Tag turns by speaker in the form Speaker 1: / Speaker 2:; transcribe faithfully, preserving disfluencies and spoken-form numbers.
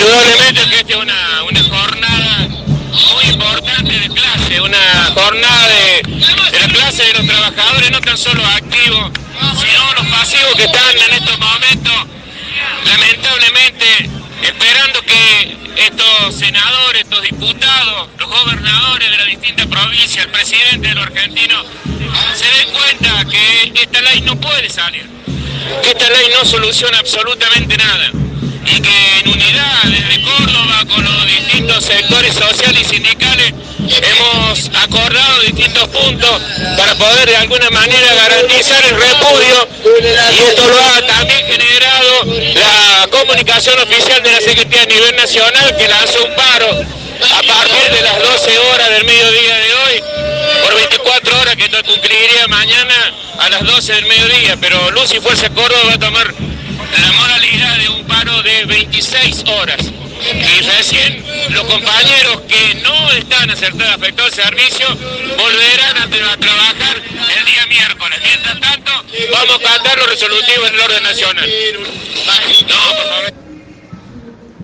Speaker 1: Indudablemente que esta es una, una jornada muy importante de clase, una jornada de, de la clase de los trabajadores, no tan solo activos, sino los pasivos que están en estos momentos, lamentablemente, esperando que estos senadores, estos diputados, los gobernadores de las distintas provincias, el presidente de los argentinos, se den cuenta que esta ley no puede salir, que esta ley no soluciona absolutamente nada, y que en unidad desde Córdoba con los distintos sectores sociales y sindicales hemos acordado distintos puntos para poder de alguna manera garantizar el repudio, y esto lo ha también generado la comunicación oficial de la Secretaría a nivel nacional, que lanzó un paro a partir de las doce horas del mediodía de hoy por veinticuatro horas, que cumpliría mañana a las doce del mediodía, pero Luz y Fuerza Córdoba va a tomar la modalidad de un paro de veintiséis horas. Y recién los compañeros que no están acertados afectados al servicio volverán a, a trabajar el día miércoles. Mientras tanto, vamos a cantar los resolutivos en el orden nacional.